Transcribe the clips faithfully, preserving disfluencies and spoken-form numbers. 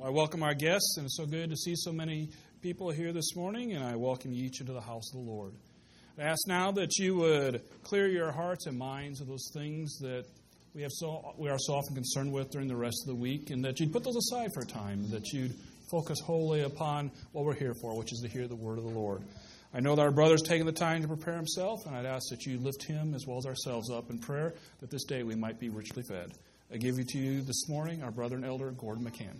I welcome our guests, and it's so good to see so many people here this morning, and I welcome you each into the house of the Lord. I ask now that you would clear your hearts and minds of those things that we have so we are so often concerned with during the rest of the week, and that you'd put those aside for a time, and that you'd focus wholly upon what we're here for, which is to hear the word of the Lord. I know that our brother's taken the time to prepare himself, and I'd ask that you lift him as well as ourselves up in prayer, that this day we might be richly fed. I give you to you this morning our brother and elder, Gordon McCann.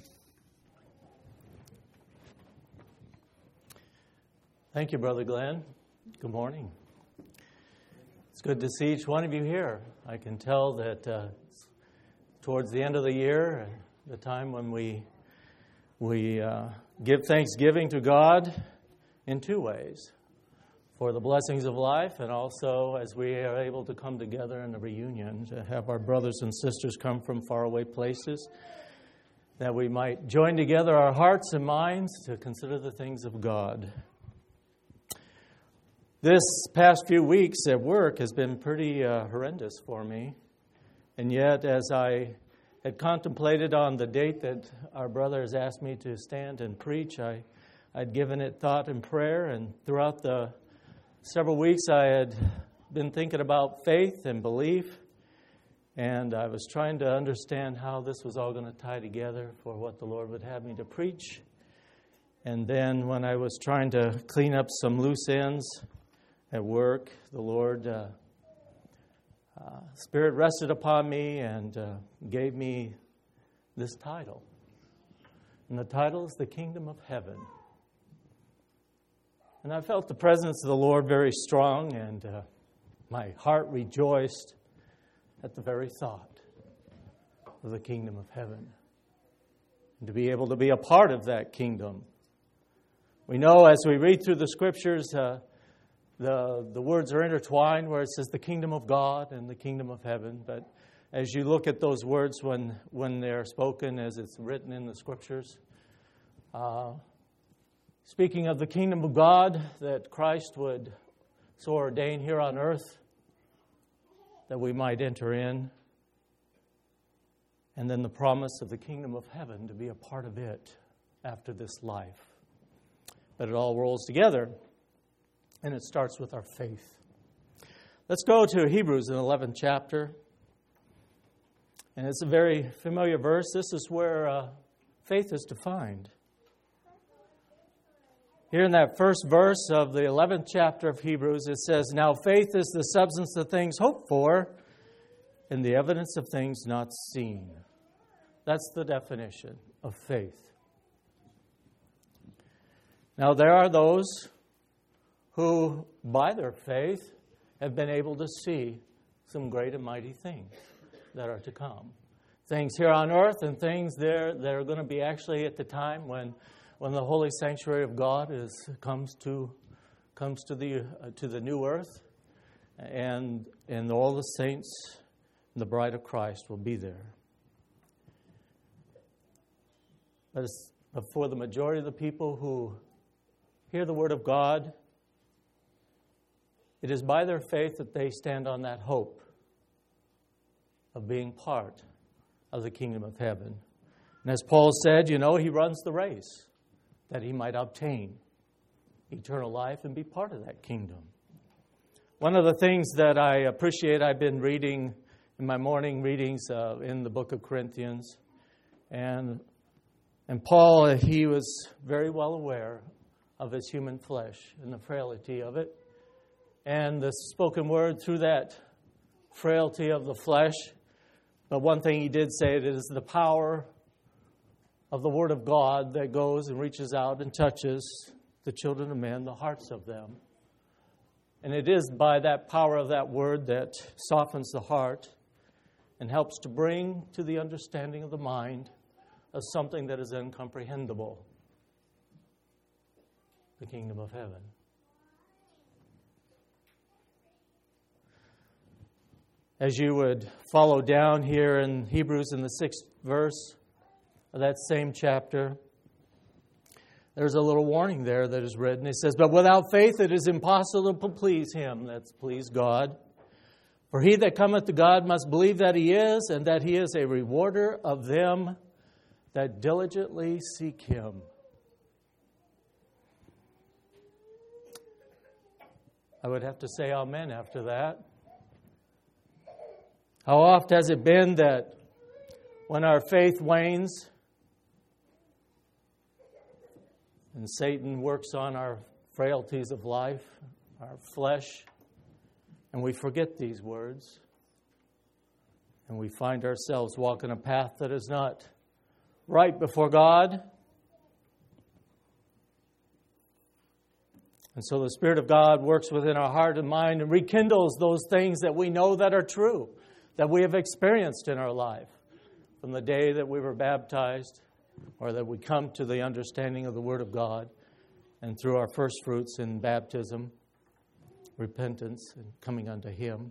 Thank you, Brother Glenn. Good morning. It's good to see each one of you here. I can tell that uh, towards the end of the year, the time when we we uh, give thanksgiving to God in two ways, for the blessings of life, and also as we are able to come together in a reunion, to have our brothers and sisters come from faraway places, that we might join together our hearts and minds to consider the things of God. This past few weeks at work has been pretty uh, horrendous for me. And yet, as I had contemplated on the date that our brother has asked me to stand and preach, I, I'd given it thought and prayer. And throughout the several weeks, I had been thinking about faith and belief. And I was trying to understand how this was all going to tie together for what the Lord would have me to preach. And then when I was trying to clean up some loose ends at work, the Lord, uh, uh, Spirit rested upon me and uh, gave me this title. And the title is The Kingdom of Heaven. And I felt the presence of the Lord very strong, and uh, my heart rejoiced at the very thought of the kingdom of heaven. And to be able to be a part of that kingdom. We know as we read through the scriptures, uh, The the words are intertwined where it says the kingdom of God and the kingdom of heaven. But as you look at those words when, when they're spoken as it's written in the scriptures, uh, speaking of the kingdom of God that Christ would so ordain here on earth that we might enter in, and then the promise of the kingdom of heaven to be a part of it after this life. But it all rolls together. And it starts with our faith. Let's go to Hebrews in the eleventh chapter. And it's a very familiar verse. This is where uh, faith is defined. Here in that first verse of the eleventh chapter of Hebrews, it says, "Now faith is the substance of things hoped for and the evidence of things not seen." That's the definition of faith. Now there are those who, by their faith, have been able to see some great and mighty things that are to come. Things here on earth and things there that are going to be actually at the time when, when the holy sanctuary of God is comes to comes to the uh, to the new earth, and and all the saints and the bride of Christ will be there. But, it's, but for the majority of the people who hear the word of God, it is by their faith that they stand on that hope of being part of the kingdom of heaven. And as Paul said, you know, he runs the race that he might obtain eternal life and be part of that kingdom. One of the things that I appreciate, I've been reading in my morning readings uh, in the book of Corinthians. And, and Paul, he was very well aware of his human flesh and the frailty of it. And the spoken word through that frailty of the flesh. But one thing he did say, it is the power of the word of God that goes and reaches out and touches the children of men, the hearts of them. And it is by that power of that word that softens the heart and helps to bring to the understanding of the mind of something that is incomprehensible, the kingdom of heaven. As you would follow down here in Hebrews in the sixth verse of that same chapter, there's a little warning there that is written. It says, "But without faith it is impossible to please Him," that's please God. "For he that cometh to God must believe that He is, and that He is a rewarder of them that diligently seek Him. I would have to say amen after that. How oft has it been that when our faith wanes and Satan works on our frailties of life, our flesh, and we forget these words, and we find ourselves walking a path that is not right before God. And so the Spirit of God works within our heart and mind and rekindles those things that we know that are true, that we have experienced in our life from the day that we were baptized, or that we come to the understanding of the Word of God, and through our first fruits in baptism, repentance, and coming unto Him.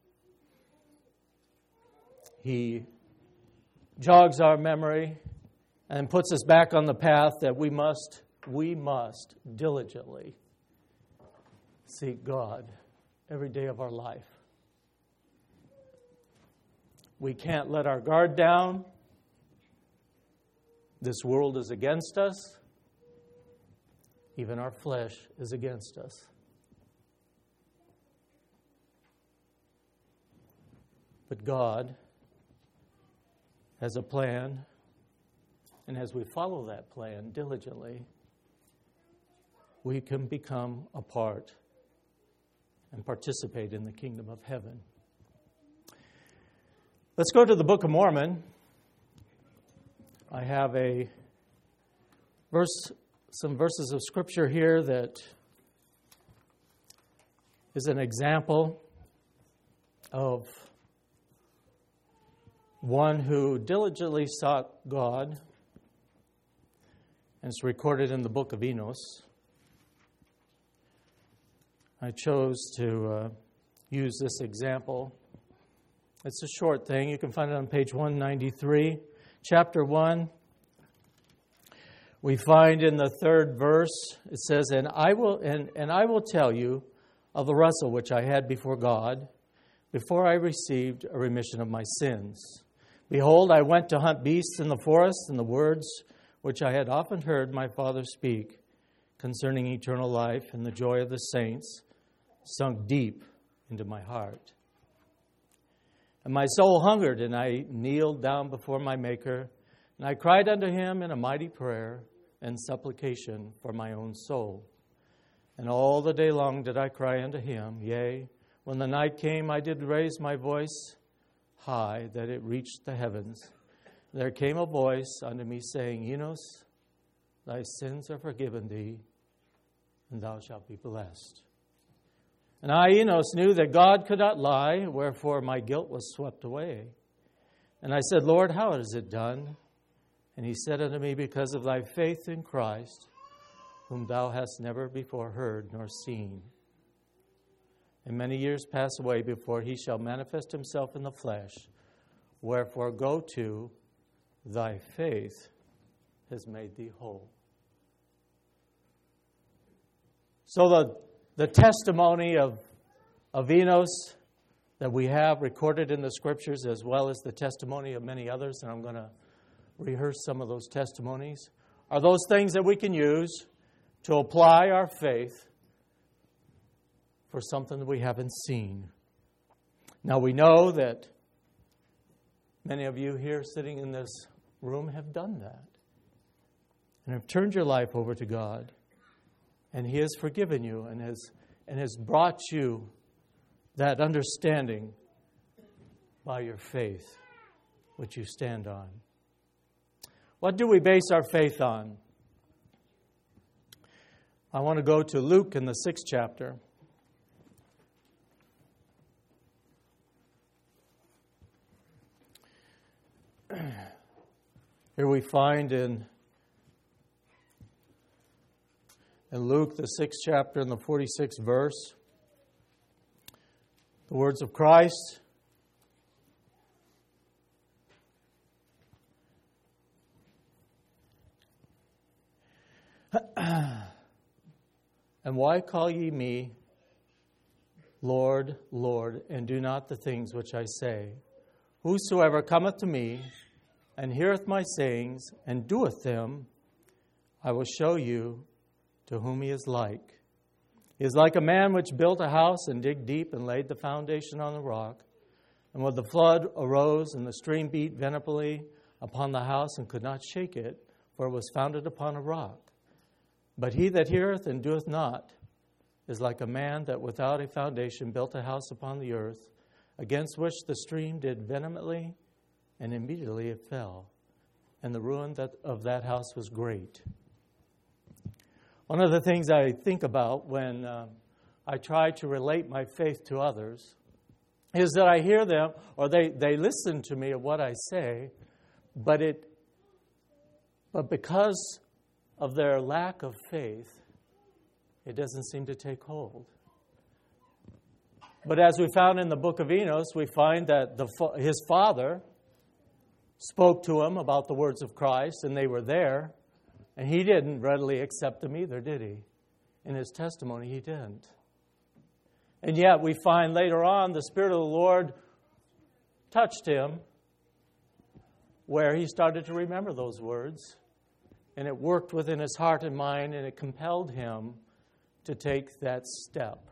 He jogs our memory and puts us back on the path that we must, we must diligently seek God every day of our life. We can't let our guard down. This world is against us. Even our flesh is against us. But God has a plan, and as we follow that plan diligently, we can become a part and participate in the kingdom of heaven. Let's go to the Book of Mormon. I have a verse, some verses of Scripture here that is an example of one who diligently sought God, and it's recorded in the book of Enos. I chose to uh, use this example. It's a short thing. You can find it on page one ninety-three. Chapter one, we find in the third verse, it says, And I will and, and I will tell you of the wrestle which I had before God, before I received a remission of my sins. Behold, I went to hunt beasts in the forest, and the words which I had often heard my father speak concerning eternal life and the joy of the saints sunk deep into my heart. And my soul hungered, and I kneeled down before my Maker, and I cried unto Him in a mighty prayer and supplication for my own soul. And all the day long did I cry unto Him. Yea, when the night came, I did raise my voice high, that it reached the heavens. There came a voice unto me, saying, Enos, thy sins are forgiven thee, and thou shalt be blessed. And I, Enos, knew that God could not lie, wherefore my guilt was swept away. And I said, Lord, how is it done? And He said unto me, Because of thy faith in Christ, whom thou hast never before heard nor seen. And many years pass away before He shall manifest Himself in the flesh. Wherefore go to, thy faith has made thee whole. So the, the testimony of, of Enos that we have recorded in the Scriptures, as well as the testimony of many others, and I'm going to rehearse some of those testimonies, are those things that we can use to apply our faith for something that we haven't seen. Now, we know that many of you here sitting in this room have done that and have turned your life over to God, and He has forgiven you and has, and has brought you that understanding by your faith, which you stand on. What do we base our faith on? I want to go to Luke in the sixth chapter. Here we find in, in Luke, the sixth chapter, and the forty-sixth verse, the words of Christ. And why call ye me Lord, Lord, and do not the things which I say? Whosoever cometh to me, and heareth my sayings, and doeth them, I will show you to whom he is like. He is like a man which built a house and digged deep and laid the foundation on the rock. And when the flood arose and the stream beat vehemently upon the house and could not shake it, for it was founded upon a rock. But he that heareth and doeth not is like a man that without a foundation built a house upon the earth, against which the stream did vehemently, and immediately it fell. And the ruin that, of that house was great. One of the things I think about when uh, I try to relate my faith to others is that I hear them, or they, they listen to me of what I say, but it, but because of their lack of faith, it doesn't seem to take hold. But as we found in the book of Enos, we find that the, his father spoke to him about the words of Christ, and they were there, and he didn't readily accept them either, did he? In his testimony, he didn't. And yet we find later on the Spirit of the Lord touched him where he started to remember those words, and it worked within his heart and mind, and it compelled him to take that step,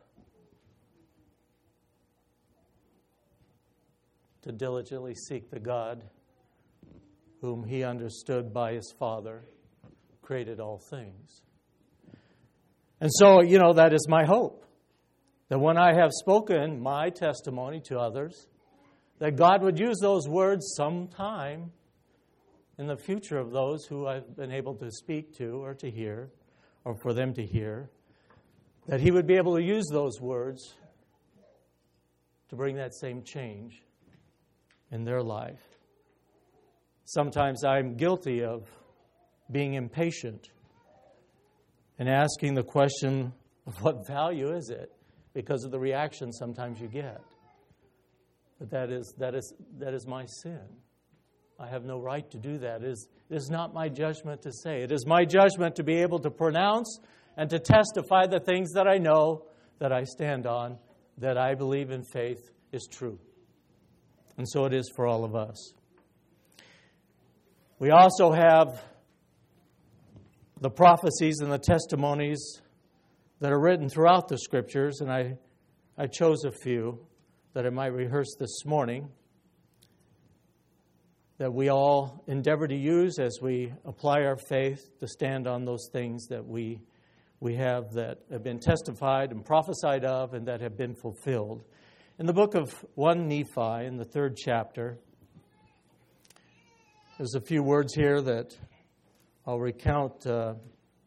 to diligently seek the God whom he understood by his Father created all things. And so, you know, that is my hope, that when I have spoken my testimony to others, that God would use those words sometime in the future of those who I've been able to speak to or to hear, or for them to hear, that he would be able to use those words to bring that same change in their life. Sometimes I'm guilty of being impatient and asking the question of what value is it, because of the reaction sometimes you get. But that is that is that is my sin. I have no right to do that. It is, it is not my judgment to say. It is my judgment to be able to pronounce and to testify the things that I know, that I stand on, that I believe in faith is true. And so it is for all of us. We also have the prophecies and the testimonies that are written throughout the Scriptures, and I, I chose a few that I might rehearse this morning, that we all endeavor to use as we apply our faith to stand on those things that we we have that have been testified and prophesied of and that have been fulfilled. In the book of First Nephi, in the third chapter, there's a few words here that I'll recount uh,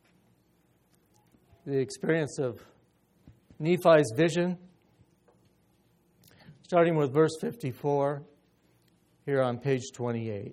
the experience of Nephi's vision, starting with verse fifty-four, here on page twenty-eight.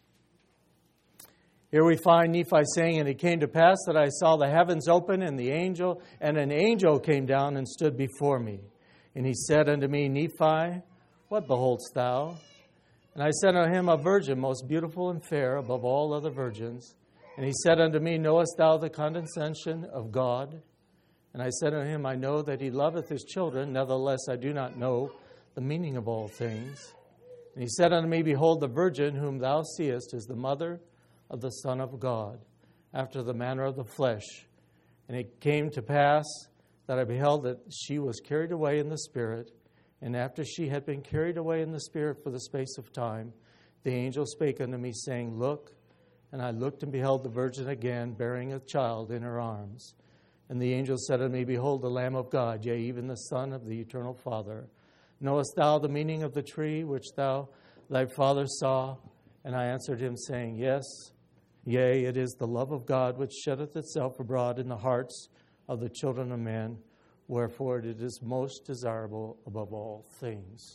Here we find Nephi saying, "And it came to pass that I saw the heavens open, and the angel, and an angel came down and stood before me. And he said unto me, Nephi, what beholdest thou? And I said unto him, a virgin, most beautiful and fair above all other virgins. And he said unto me, knowest thou the condescension of God? And I said unto him, I know that he loveth his children, nevertheless I do not know the meaning of all things. And he said unto me, behold, the virgin whom thou seest is the mother of the Son of God, after the manner of the flesh. And it came to pass that I beheld that she was carried away in the Spirit, and after she had been carried away in the Spirit for the space of time, the angel spake unto me, saying, Look. And I looked and beheld the virgin again, bearing a child in her arms. And the angel said unto me, Behold, the Lamb of God, yea, even the Son of the eternal Father. Knowest thou the meaning of the tree which thou thy father saw? And I answered him, saying, Yes, yea, it is the love of God which sheddeth itself abroad in the hearts of the children of men, wherefore it is most desirable above all things.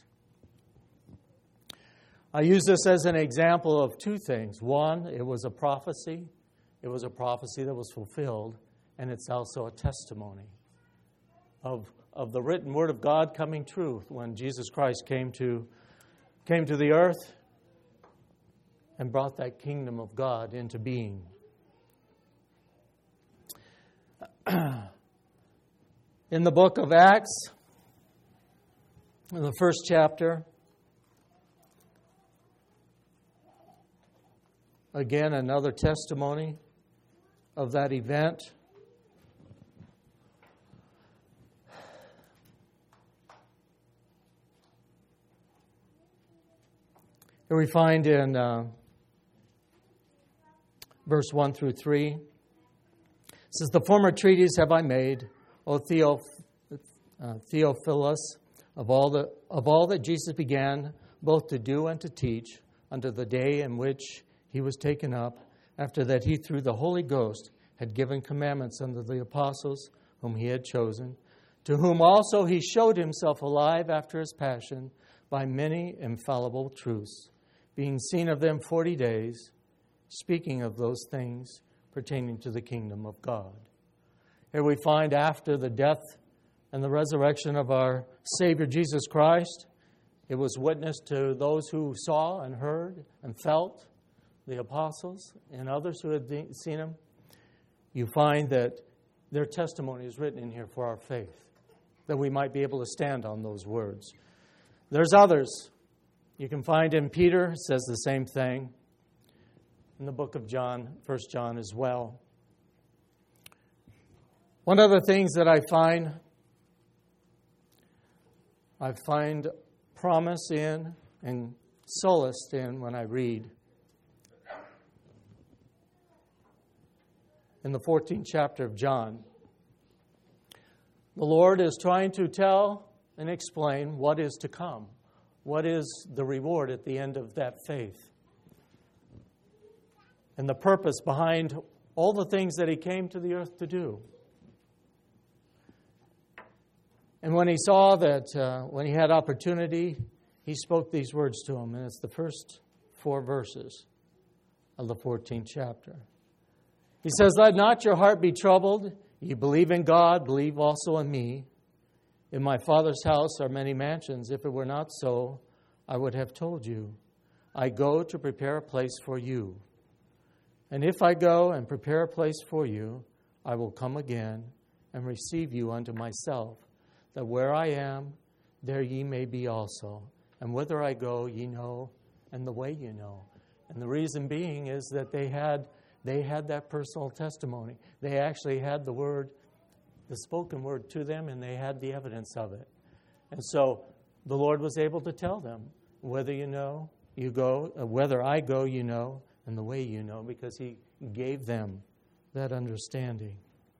I use this as an example of two things. One, it was a prophecy. It was a prophecy that was fulfilled, and it's also a testimony of, of the written word of God coming true when Jesus Christ came to, came to the earth and brought that kingdom of God into being. In the book of Acts, in the first chapter, again, another testimony of that event. Here we find in uh, verse one through three, it says, "The former treatise have I made, O Theoph- uh, Theophilus, of all, the, of all that Jesus began both to do and to teach, unto the day in which he was taken up, after that he through the Holy Ghost had given commandments unto the apostles whom he had chosen, to whom also he showed himself alive after his passion by many infallible truths, being seen of them forty days, speaking of those things pertaining to the kingdom of God." Here we find after the death and the resurrection of our Savior Jesus Christ, it was witnessed to those who saw and heard and felt, the apostles and others who had seen him. You find that their testimony is written in here for our faith, that we might be able to stand on those words. There's others. You can find in Peter, it says the same thing. In the book of John, First John as well. One of the things that I find, I find promise in and solace in when I read in the fourteenth chapter of John. The Lord is trying to tell and explain what is to come. What is the reward at the end of that faith? And the purpose behind all the things that he came to the earth to do. And when he saw that, uh, when he had opportunity, he spoke these words to him. And it's the first four verses of the fourteenth chapter. He says, "Let not your heart be troubled. You believe in God, believe also in me. In my Father's house are many mansions. If it were not so, I would have told you. I go to prepare a place for you. And if I go and prepare a place for you, I will come again and receive you unto myself, that where I am, there ye may be also. And whither I go, ye know, and the way you know." And the reason being is that they had they had that personal testimony. They actually had the word, the spoken word to them, and they had the evidence of it. And so the Lord was able to tell them, whether you know, you go, uh, whether I go, you know, and the way you know, because he gave them that understanding.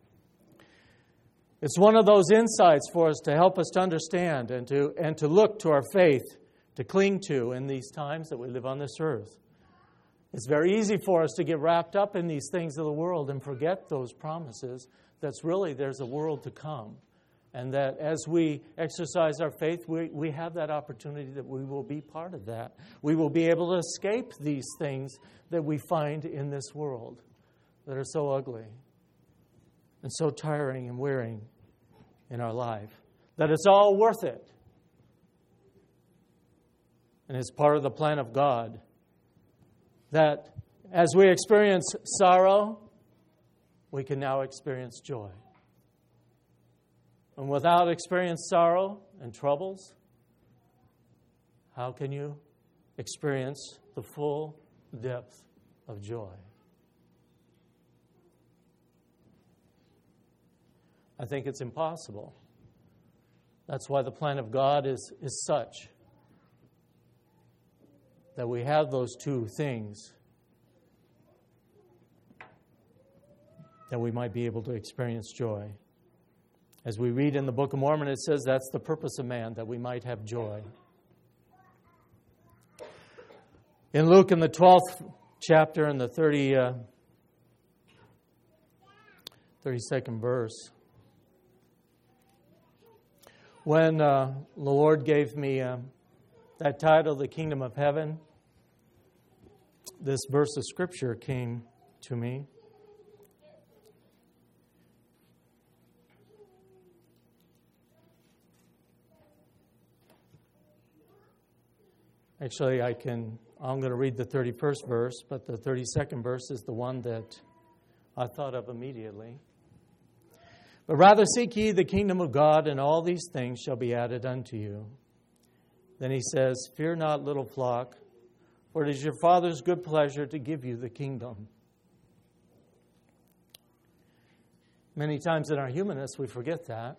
It's one of those insights for us to help us to understand and to and to look to our faith, to cling to in these times that we live on this earth. It's very easy for us to get wrapped up in these things of the world and forget those promises. That's really, there's a world to come. And that as we exercise our faith, we, we have that opportunity that we will be part of that. We will be able to escape these things that we find in this world that are so ugly and so tiring and wearing in our life. That it's all worth it. And it's part of the plan of God. That as we experience sorrow, we can now experience joy. And without experiencing sorrow and troubles, how can you experience the full depth of joy? I think it's impossible. That's why the plan of God is, is such that we have those two things that we might be able to experience joy. As we read in the Book of Mormon, it says that's the purpose of man, that we might have joy. In Luke, in the twelfth chapter, in the thirty, uh, thirty-second verse, when uh, the Lord gave me uh, that title, The Kingdom of Heaven, this verse of Scripture came to me. Actually, I can, I'm going to read the thirty-first verse, but the thirty-second verse is the one that I thought of immediately. "But rather seek ye the kingdom of God, and all these things shall be added unto you." Then he says, "Fear not, little flock, For it is your Father's good pleasure to give you the kingdom. Many times in our humanness, we forget that.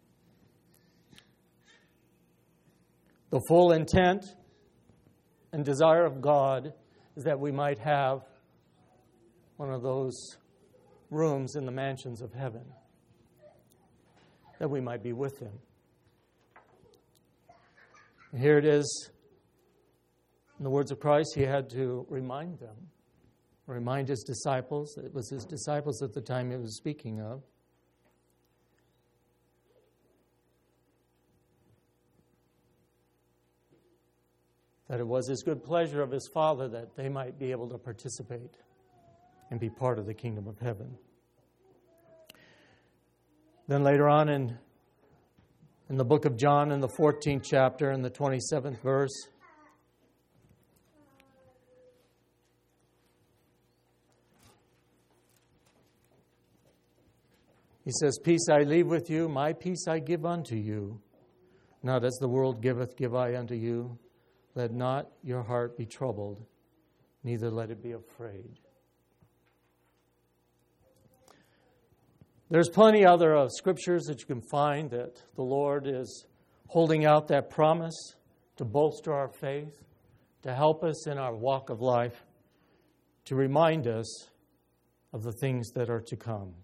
The full intent and desire of God is that we might have one of those rooms in the mansions of heaven, that we might be with Him. And here it is, in the words of Christ, He had to remind them, remind His disciples. It was His disciples at the time He was speaking of. That it was His good pleasure of His Father that they might be able to participate and be part of the kingdom of heaven. Then later on in, in the book of John, in the fourteenth chapter, in the twenty-seventh verse, He says, Peace I leave with you, my peace I give unto you. Not as the world giveth, give I unto you. Let not your heart be troubled, neither let it be afraid. There's plenty other uh, scriptures that you can find that the Lord is holding out that promise to bolster our faith, to help us in our walk of life, to remind us of the things that are to come.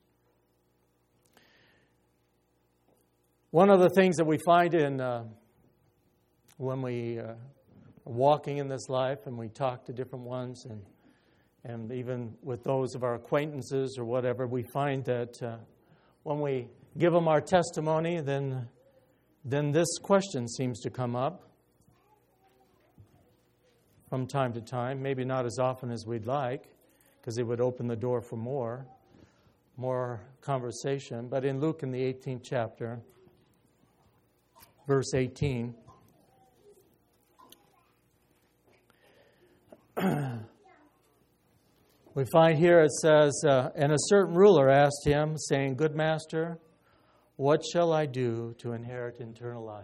One of the things that we find in uh, when we uh, are walking in this life and we talk to different ones, and and even with those of our acquaintances or whatever, we find that uh, when we give them our testimony, then then this question seems to come up from time to time. Maybe not as often as we'd like, because it would open the door for more, more conversation. But in Luke, in the eighteenth chapter, verse eighteen, we find here it says, uh, And a certain ruler asked him, saying, Good master, what shall I do to inherit eternal life?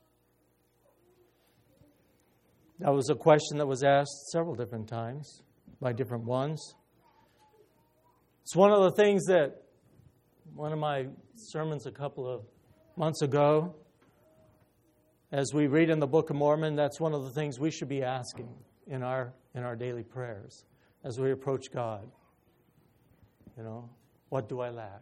That was a question that was asked several different times by different ones. It's one of the things that one of my sermons a couple of months ago, as we read in the Book of Mormon, that's one of the things we should be asking in our in our daily prayers as we approach God. You know, what do I lack?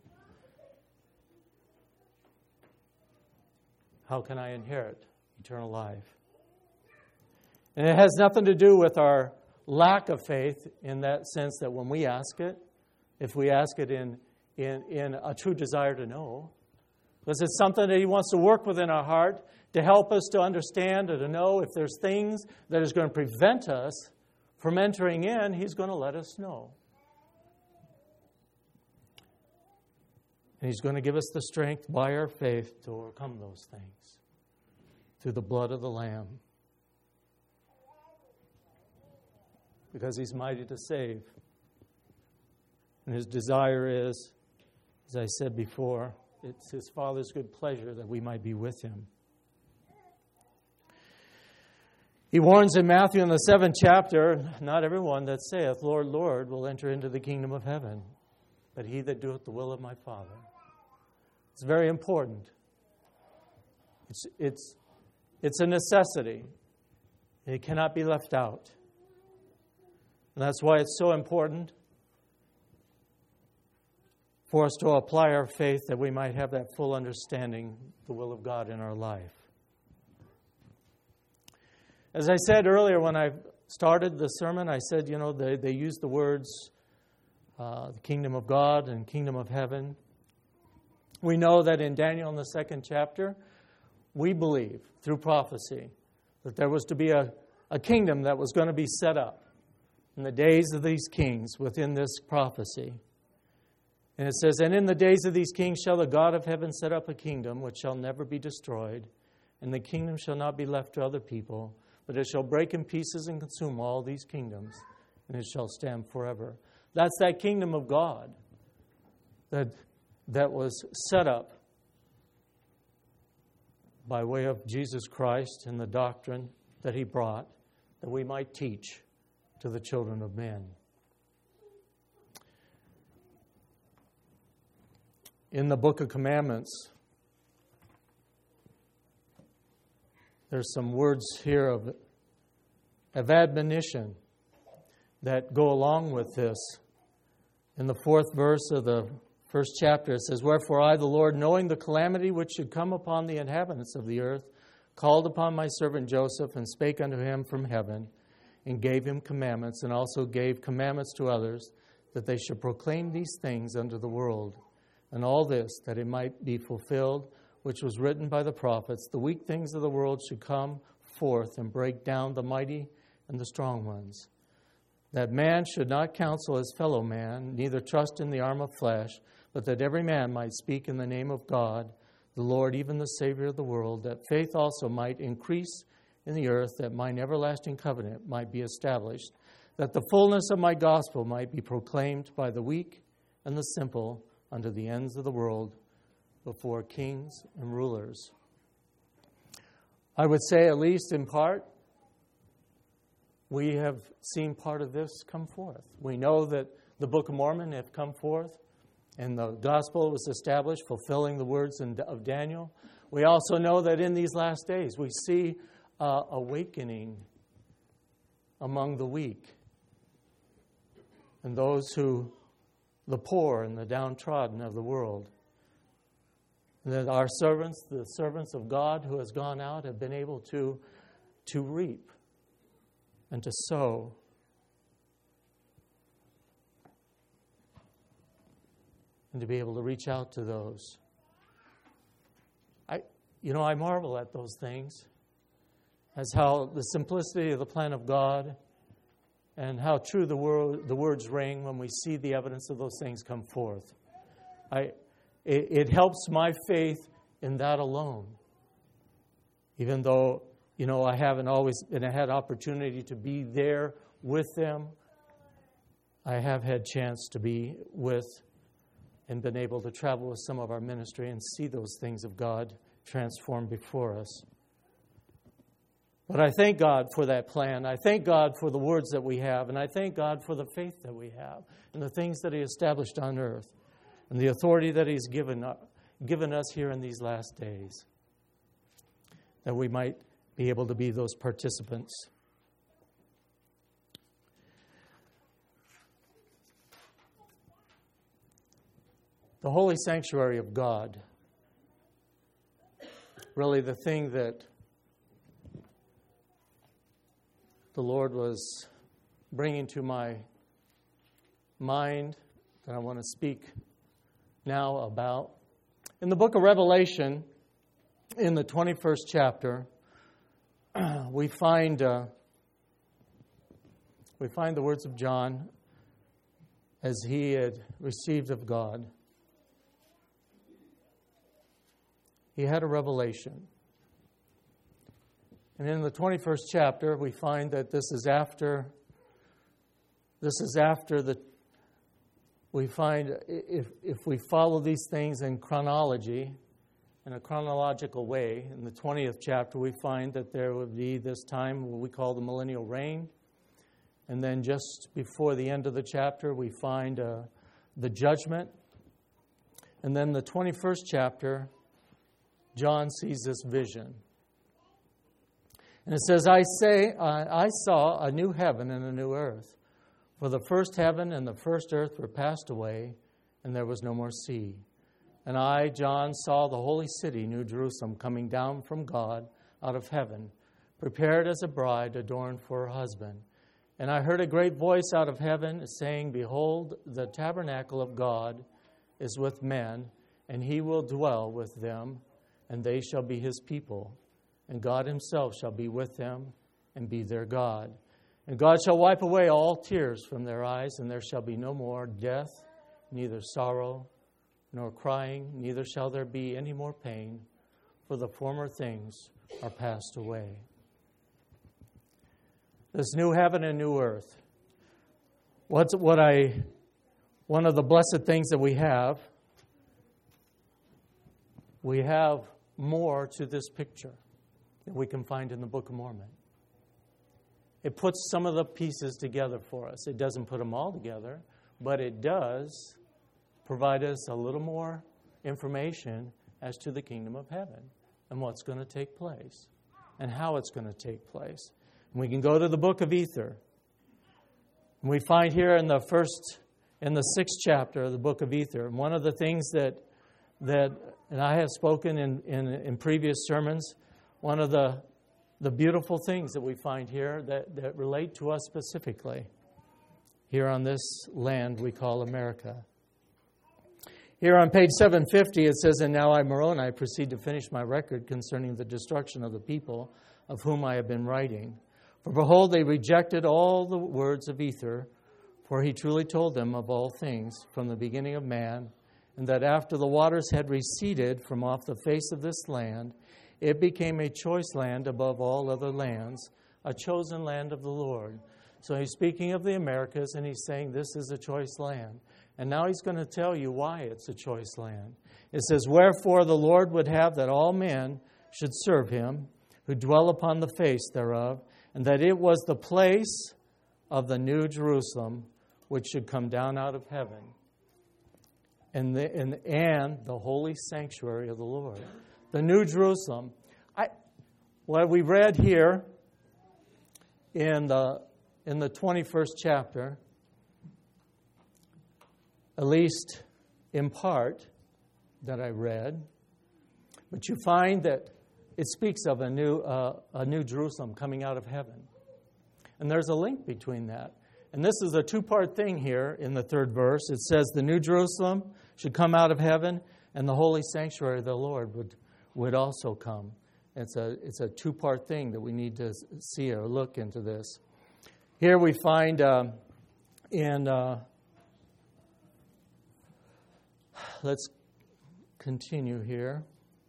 How can I inherit eternal life? And it has nothing to do with our lack of faith in that sense that when we ask it, if we ask it in, in, in a true desire to know, because it's something that He wants to work within our heart to help us to understand or to know if there's things that is going to prevent us from entering in, He's going to let us know. And He's going to give us the strength by our faith to overcome those things through the blood of the Lamb. Because He's mighty to save. And His desire is, as I said before, it's His Father's good pleasure that we might be with Him. He warns in Matthew in the seventh chapter, Not everyone that saith, Lord, Lord, will enter into the kingdom of heaven, but he that doeth the will of my Father. It's very important. It's, it's, it's a necessity. It cannot be left out. And that's why it's so important for us to apply our faith that we might have that full understanding, the will of God in our life. As I said earlier when I started the sermon, I said, you know, they, they use the words uh, the kingdom of God and kingdom of heaven. We know that in Daniel in the second chapter, we believe through prophecy that there was to be a, a kingdom that was going to be set up in the days of these kings within this prophecy. And it says, And in the days of these kings shall the God of heaven set up a kingdom which shall never be destroyed, and the kingdom shall not be left to other people, but it shall break in pieces and consume all these kingdoms, and it shall stand forever. That's that kingdom of God that, that was set up by way of Jesus Christ and the doctrine that He brought, that we might teach to the children of men. In the Book of Commandments, there's some words here of, of admonition that go along with this. In the fourth verse of the first chapter, it says, "Wherefore I, the Lord, knowing the calamity which should come upon the inhabitants of the earth, called upon my servant Joseph, and spake unto him from heaven, and gave him commandments, and also gave commandments to others, that they should proclaim these things unto the world. And all this, that it might be fulfilled, which was written by the prophets, the weak things of the world should come forth, and break down the mighty and the strong ones. That man should not counsel his fellow man, neither trust in the arm of flesh, but that every man might speak in the name of God, the Lord, even the Savior of the world, that faith also might increase in the earth, that mine everlasting covenant might be established, that the fullness of my gospel might be proclaimed by the weak and the simple unto the ends of the world, before kings and rulers." I would say, at least in part, we have seen part of this come forth. We know that the Book of Mormon have come forth, and the gospel was established, fulfilling the words of Daniel. We also know that in these last days, we see uh, awakening among the weak and those who, the poor and the downtrodden of the world. And that our servants, the servants of God who has gone out, have been able to, to reap and to sow. And to be able to reach out to those. I, you know, I marvel at those things, as how the simplicity of the plan of God and how true the word, the words ring when we see the evidence of those things come forth. I, it, it helps my faith in that alone. Even though, you know, I haven't always been, I had opportunity to be there with them, I have had chance to be with and been able to travel with some of our ministry and see those things of God transformed before us. But I thank God for that plan. I thank God for the words that we have, and I thank God for the faith that we have and the things that He established on earth and the authority that He's given, uh, given us here in these last days, that we might be able to be those participants. The holy sanctuary of God, really the thing that the Lord was bringing to my mind that I want to speak now about. In the book of Revelation, in the twenty-first chapter, we find uh, we find the words of John as he had received of God. He had a revelation. And in the twenty-first chapter, we find that this is after, this is after the, we find if, if we follow these things in chronology, in a chronological way, in the twentieth chapter, we find that there would be this time what we call the millennial reign. And then just before the end of the chapter, we find uh, the judgment. And then the twenty-first chapter, John sees this vision. And it says, I say, I, I saw a new heaven and a new earth. For the first heaven and the first earth were passed away, and there was no more sea. And I, John, saw the holy city, New Jerusalem, coming down from God out of heaven, prepared as a bride adorned for her husband. And I heard a great voice out of heaven saying, Behold, the tabernacle of God is with men, and He will dwell with them, and they shall be His people. And God Himself shall be with them and be their God. And God shall wipe away all tears from their eyes, and there shall be no more death, neither sorrow, nor crying, neither shall there be any more pain, for the former things are passed away. This new heaven and new earth. What's what I one of the blessed things that we have, we have more to this picture that we can find in the Book of Mormon. it puts some of the pieces together for us. It doesn't put them all together, but it does provide us a little more information as to the kingdom of heaven and what's going to take place and how it's going to take place. And we can go to the book of Ether. And we find here in the first, in the sixth chapter of the book of Ether, and one of the things that, that and I have spoken in, in, in previous sermons, one of the, the beautiful things that we find here that, that relate to us specifically here on this land we call America. Here on page seven fifty, it says, "And now I, Moroni, proceed to finish my record concerning the destruction of the people of whom I have been writing. For behold, they rejected all the words of Ether, for he truly told them of all things from the beginning of man, and that after the waters had receded from off the face of this land, it became a choice land above all other lands, a chosen land of the Lord." So he's speaking of the Americas, and he's saying this is a choice land. And now he's going to tell you why it's a choice land. It says, "Wherefore the Lord would have that all men should serve him, who dwell upon the face thereof, and that it was the place of the new Jerusalem, which should come down out of heaven, and the, and, and the holy sanctuary of the Lord." The new Jerusalem. I, what we read here in the, in the twenty-first chapter, at least in part that I read, but you find that it speaks of a new uh, a new Jerusalem coming out of heaven. And there's a link between that. And this is a two-part thing here in the third verse. It says the new Jerusalem should come out of heaven, and the holy sanctuary of the Lord would, would also come. It's a, it's a two-part thing that we need to see or look into this. Here we find uh, in... Uh, let's continue here.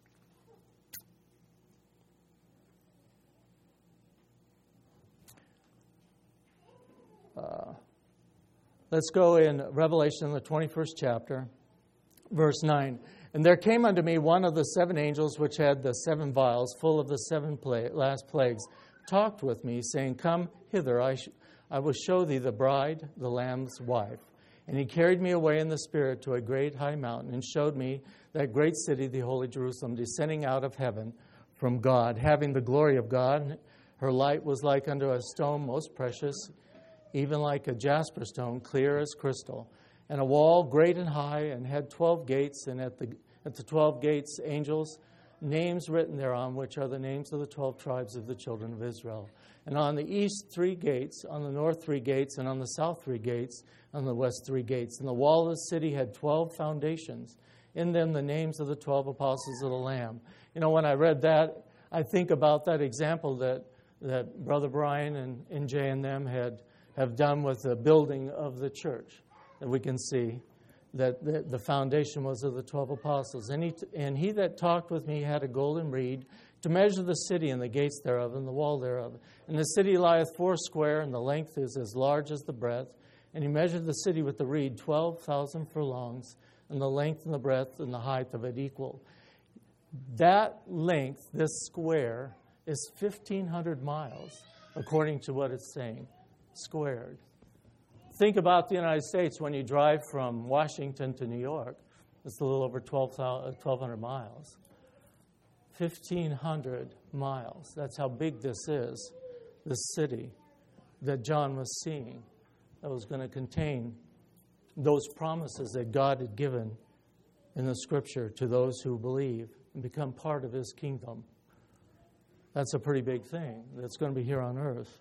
Uh, let's go in Revelation, in the twenty-first chapter, verse nine. "And there came unto me one of the seven angels which had the seven vials full of the seven pla- last plagues, talked with me, saying, Come hither, I, sh- I will show thee the bride, the Lamb's wife. And he carried me away in the Spirit to a great high mountain, and showed me that great city, the holy Jerusalem, descending out of heaven from God, having the glory of God. Her light was like unto a stone most precious, even like a jasper stone, clear as crystal. And a wall great and high, and had twelve gates, and at the at the twelve gates angels, names written thereon, which are the names of the twelve tribes of the children of Israel. And on the east three gates, on the north three gates, and on the south three gates, on the west three gates. And the wall of the city had twelve foundations. In them the names of the twelve apostles of the Lamb." You know, when I read that, I think about that example that, that Brother Brian and, and Jay and them had have done with the building of the church. That we can see that the, the foundation was of the twelve apostles. And he, and he that talked with me had a golden reed to measure the city and the gates thereof and the wall thereof. And the city lieth foursquare, and the length is as large as the breadth. And he measured the city with the reed twelve thousand furlongs, and the length and the breadth and the height of it equal. That length, this square, is fifteen hundred miles, according to what it's saying, squared. Think about the United States when you drive from Washington to New York. It's a little over twelve hundred miles. fifteen hundred miles. That's how big this is, this city that John was seeing, that was going to contain those promises that God had given in the Scripture to those who believe and become part of His kingdom. That's a pretty big thing that's going to be here on earth.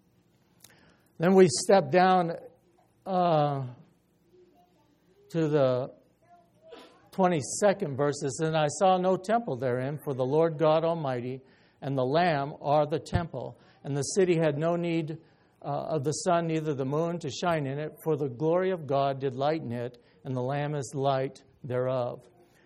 Then we step down uh, to the twenty-second verse. It says, "And I saw no temple therein, for the Lord God Almighty and the Lamb are the temple. And the city had no need uh, of the sun, neither the moon to shine in it, for the glory of God did lighten it, and the Lamb is light thereof.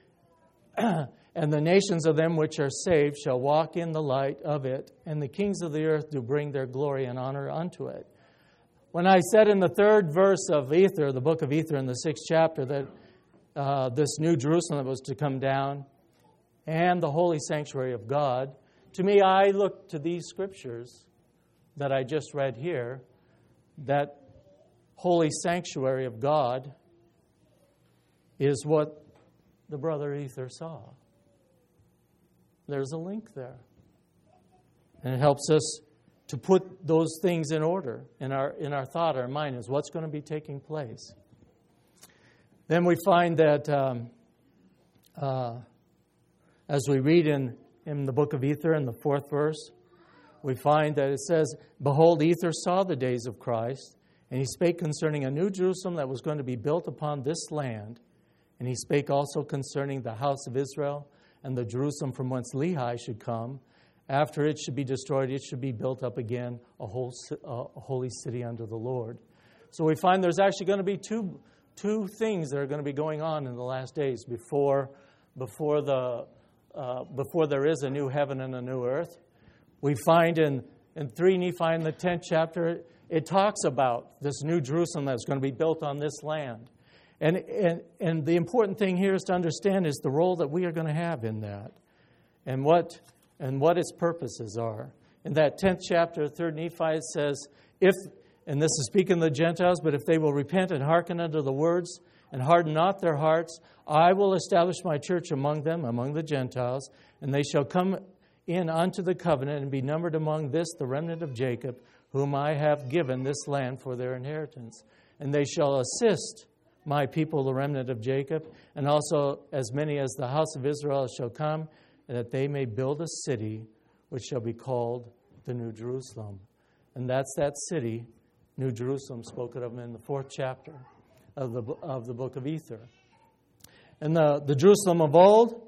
And the nations of them which are saved shall walk in the light of it, and the kings of the earth do bring their glory and honor unto it." When I said in the third verse of Ether, the book of Ether in the sixth chapter, that uh, this new Jerusalem was to come down and the holy sanctuary of God, to me I look to these scriptures that I just read here, that holy sanctuary of God, is what the brother Ether saw. There's a link there. And it helps us to put those things in order in our in our thought, our mind, is what's going to be taking place. Then we find that um, uh, as we read in, in the book of Ether, in the fourth verse, we find that it says, "Behold, Ether saw the days of Christ, and he spake concerning a new Jerusalem that was going to be built upon this land. And he spake also concerning the house of Israel, and the Jerusalem from whence Lehi should come. After it should be destroyed, it should be built up again, a, whole, a holy city unto the Lord." So we find there's actually going to be two two things that are going to be going on in the last days before before the uh, before there is a new heaven and a new earth. We find in in three Nephi, in the tenth chapter, it talks about this new Jerusalem that's going to be built on this land. And, and and the important thing here is to understand is the role that we are going to have in that, and what and what its purposes are. In that tenth chapter of third Nephi, it says, "If," and this is speaking of the Gentiles, "but if they will repent and hearken unto the words, and harden not their hearts, I will establish my church among them, among the Gentiles, and they shall come in unto the covenant, and be numbered among this, the remnant of Jacob, whom I have given this land for their inheritance. And they shall assist my people, the remnant of Jacob, and also as many as the house of Israel shall come, that they may build a city which shall be called the New Jerusalem." And that's that city, New Jerusalem, spoken of in the fourth chapter of the of the book of Ether. And the, the Jerusalem of old,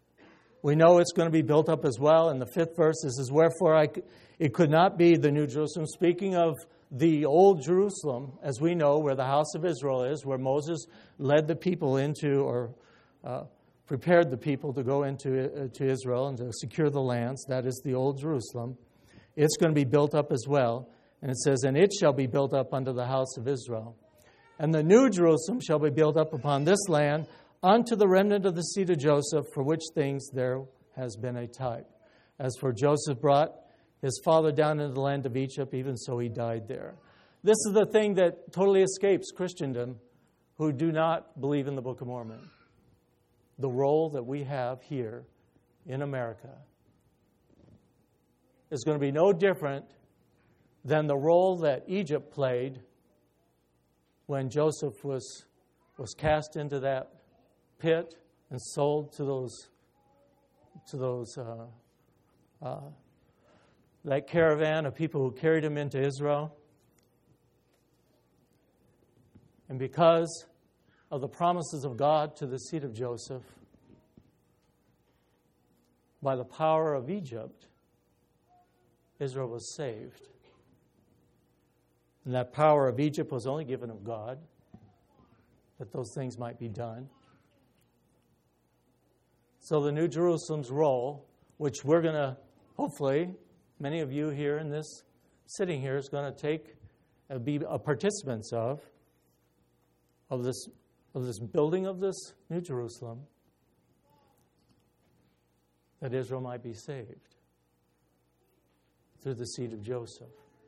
we know it's going to be built up as well. In the fifth verse, it says, "Wherefore I, it could not be the New Jerusalem," speaking of the old Jerusalem, as we know, where the house of Israel is, where Moses led the people into, or uh, prepared the people to go into uh, to Israel and to secure the lands. That is the old Jerusalem. It's going to be built up as well. And it says, "And it shall be built up unto the house of Israel. And the new Jerusalem shall be built up upon this land unto the remnant of the seed of Joseph, for which things there has been a type. As for Joseph brought his father down into the land of Egypt, even so he died there." This is the thing that totally escapes Christendom who do not believe in the Book of Mormon. The role that we have here in America is going to be no different than the role that Egypt played when Joseph was, was cast into that pit and sold to those to those uh, uh, that caravan of people who carried him into Israel. And because of the promises of God to the seed of Joseph, by the power of Egypt, Israel was saved. And that power of Egypt was only given of God, that those things might be done. So the New Jerusalem's role, which we're going to, hopefully, many of you here in this, sitting here, is going to take, uh, be a participants of, of this, of this building of this New Jerusalem, that Israel might be saved through the seed of Joseph,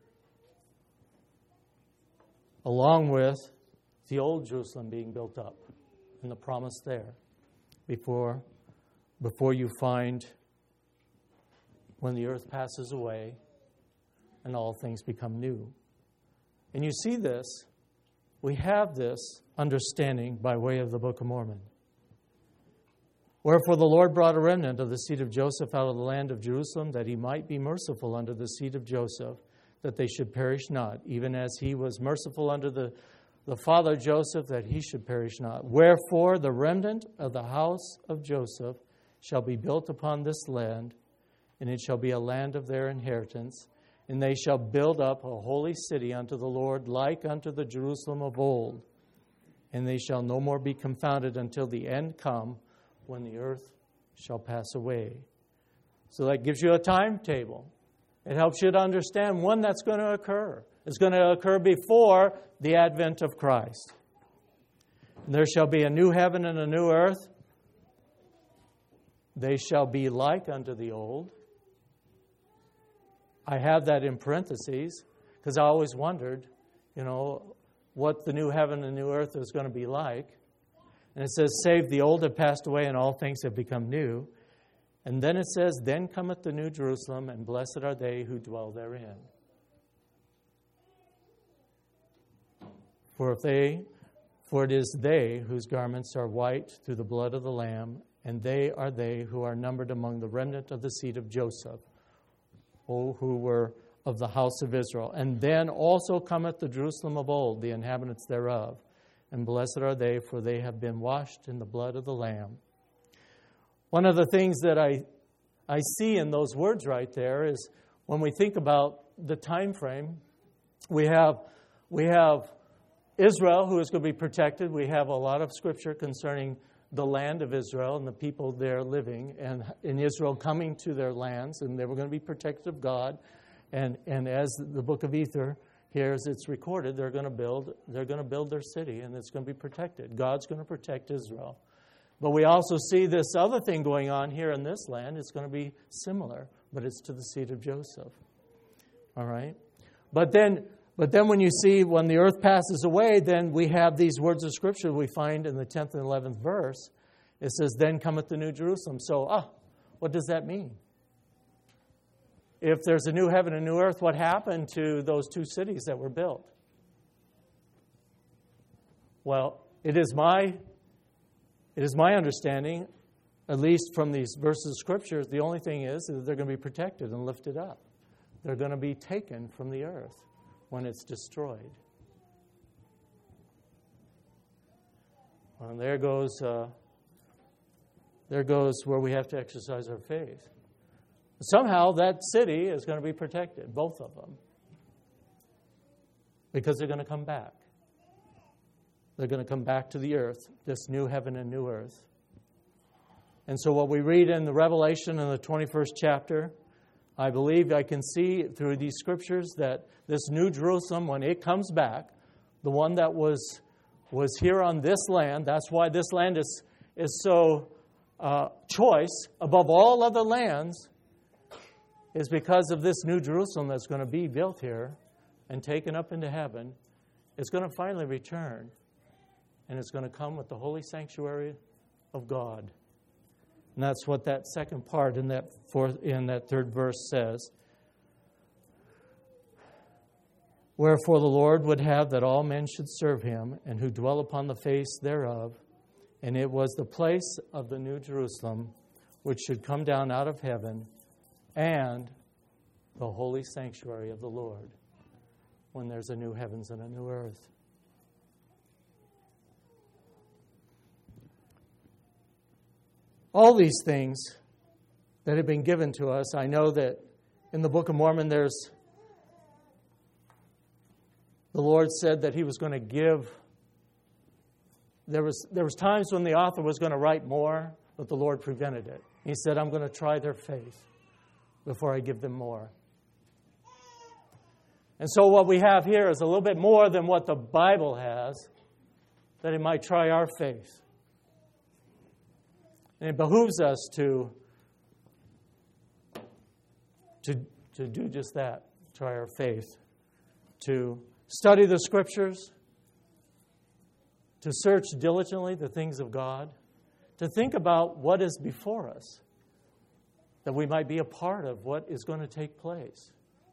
along with the old Jerusalem being built up and the promise there before, before you find when the earth passes away and all things become new. And you see this, we have this understanding by way of the Book of Mormon. "Wherefore the Lord brought a remnant of the seed of Joseph out of the land of Jerusalem, that he might be merciful unto the seed of Joseph, that they should perish not, even as he was merciful unto the, the father Joseph, that he should perish not. Wherefore the remnant of the house of Joseph shall be built upon this land, and it shall be a land of their inheritance, and they shall build up a holy city unto the Lord, like unto the Jerusalem of old. And they shall no more be confounded until the end come, when the earth shall pass away." So that gives you a timetable. It helps you to understand when that's going to occur. It's going to occur before the advent of Christ. "And there shall be a new heaven and a new earth. They shall be like unto the old, I have that in parentheses because I always wondered, you know, what the new heaven and new earth is going to be like. And it says, save the old have passed away and all things have become new. And then it says, then cometh the new Jerusalem, and blessed are they who dwell therein. For if they, for it is they whose garments are white through the blood of the Lamb, and they are they who are numbered among the remnant of the seed of Joseph, O who were of the house of Israel. And then also cometh the Jerusalem of old, the inhabitants thereof. And blessed are they, for they have been washed in the blood of the Lamb. One of the things that I I see in those words right there is when we think about the time frame, we have we have Israel who is going to be protected. We have a lot of scripture concerning the land of Israel and the people there living, and in Israel coming to their lands, and they were going to be protected of God. And and as the book of Ether here, as it's recorded, they're going to build they're going to build their city, and it's going to be protected. God's going to protect Israel. But we also see this other thing going on here in this land. It's going to be similar, but it's to the seed of Joseph. All right? But then but then when you see when the earth passes away, then we have these words of Scripture we find in the tenth and eleventh verse. It says, then cometh the new Jerusalem. So, ah, what does that mean? If there's a new heaven and new earth, what happened to those two cities that were built? Well, it is my It is my understanding, at least from these verses of Scripture, the only thing is that they're going to be protected and lifted up. They're going to be taken from the earth when it's destroyed. Well, there goes, uh, there goes where we have to exercise our faith. Somehow that city is going to be protected, both of them, because they're going to come back. They're going to come back to the earth, this new heaven and new earth. And so what we read in the Revelation in the twenty-first chapter, I believe I can see through these scriptures that this new Jerusalem, when it comes back, the one that was was here on this land, that's why this land is, is so uh, choice above all other lands, is because of this new Jerusalem that's going to be built here and taken up into heaven. It's going to finally return. And it's going to come with the holy sanctuary of God. And that's what that second part in that fourth, in that third verse says. Wherefore the Lord would have that all men should serve him, and who dwell upon the face thereof. And it was the place of the new Jerusalem, which should come down out of heaven, and the holy sanctuary of the Lord, when there's a new heavens and a new earth. All these things that have been given to us, I know that in the Book of Mormon, there's the Lord said that He was going to give. There was there was times when the author was going to write more, but the Lord prevented it. He said, "I'm going to try their faith before I give them more." And so what we have here is a little bit more than what the Bible has, that it might try our faith. And it behooves us to, to, to do just that, try our faith, to study the Scriptures, to search diligently the things of God, to think about what is before us, that we might be a part of what is going to take place.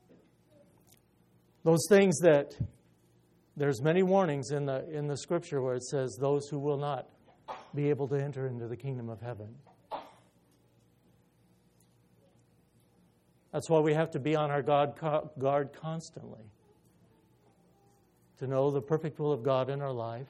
Those things that, there's many warnings in the in the Scripture where it says, those who will not be able to enter into the kingdom of heaven. That's why we have to be on our God, guard constantly, to know the perfect will of God in our life,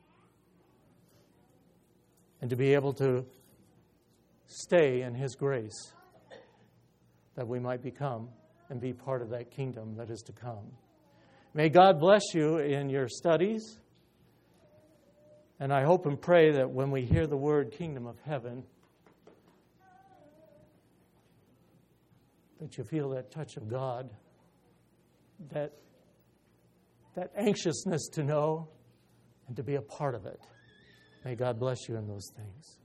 and to be able to stay in His grace, that we might become and be part of that kingdom that is to come. May God bless you in your studies. And I hope and pray that when we hear the word kingdom of heaven, that you feel that touch of God, that, that anxiousness to know and to be a part of it. May God bless you in those things.